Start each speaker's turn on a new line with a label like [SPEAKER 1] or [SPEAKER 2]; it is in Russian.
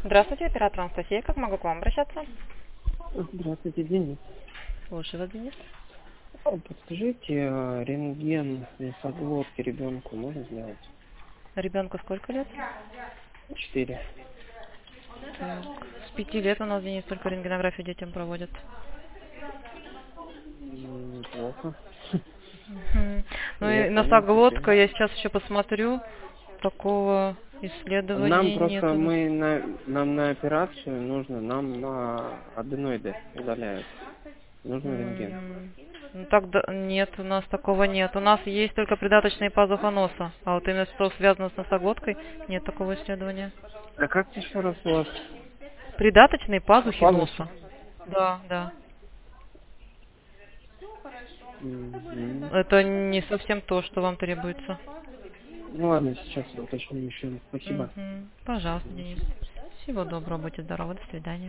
[SPEAKER 1] Здравствуйте, оператор Анастасия. Как могу к вам обращаться?
[SPEAKER 2] Здравствуйте, Денис.
[SPEAKER 1] Слушаю вас, Денис.
[SPEAKER 2] Подскажите, рентген носоглотки ребенку можно сделать?
[SPEAKER 1] Ребенку сколько лет?
[SPEAKER 2] 4.
[SPEAKER 1] Так, с 5 лет у нас, Денис, только рентгенографию детям проводят.
[SPEAKER 2] Неплохо.
[SPEAKER 1] Ну
[SPEAKER 2] Я
[SPEAKER 1] и
[SPEAKER 2] понял,
[SPEAKER 1] носоглотка,
[SPEAKER 2] спасибо.
[SPEAKER 1] я сейчас еще посмотрю. Такого
[SPEAKER 2] Нам
[SPEAKER 1] исследования
[SPEAKER 2] просто
[SPEAKER 1] нету.
[SPEAKER 2] нам на операцию нужно, нам аденоиды удаляют. Нужен рентген.
[SPEAKER 1] Ну так нет, у нас такого нет. У нас есть только придаточные пазуха носа. А вот именно что связано с носоглоткой, нет такого исследования.
[SPEAKER 2] А как еще раз у вас?
[SPEAKER 1] Придаточные пазухи
[SPEAKER 2] Пазухи?
[SPEAKER 1] носа. Да, да.
[SPEAKER 2] Мгм.
[SPEAKER 1] Это не совсем то, что вам требуется.
[SPEAKER 2] Ну ладно, сейчас я уточню еще раз. Спасибо.
[SPEAKER 1] Пожалуйста, Денис. Всего доброго, будьте здоровы, до свидания.